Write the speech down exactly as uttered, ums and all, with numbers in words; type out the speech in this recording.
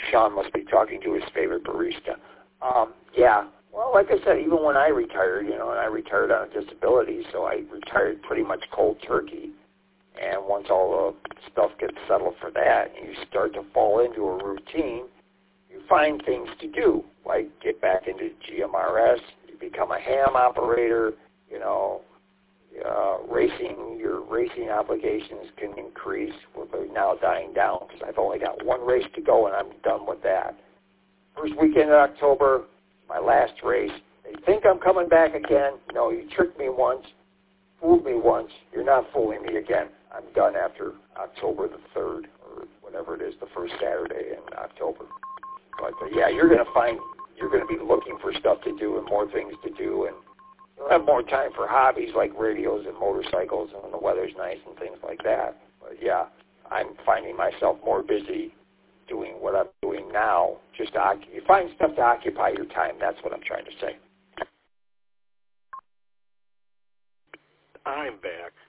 Sean must be talking to his favorite barista. Um, yeah, well, like I said, even when I retired, you know, and I retired on a disability, so I retired pretty much cold turkey. And once all the stuff gets settled for that, and you start to fall into a routine, you find things to do, like get back into G M R S, you become a ham operator, you know, uh, racing, your racing obligations can increase. We're now dying down because I've only got one race to go, and I'm done with that. First weekend in October, my last race. They think I'm coming back again. No, you tricked me once, fooled me once. You're not fooling me again. I'm done after October the third or whatever it is, the first Saturday in October. But uh, yeah, you're going to find, you're going to be looking for stuff to do and more things to do, and you'll have more time for hobbies like radios and motorcycles and when the weather's nice and things like that. But yeah, I'm finding myself more busy doing what I'm doing now. Just to, you find stuff to occupy your time. That's what I'm trying to say. I'm back.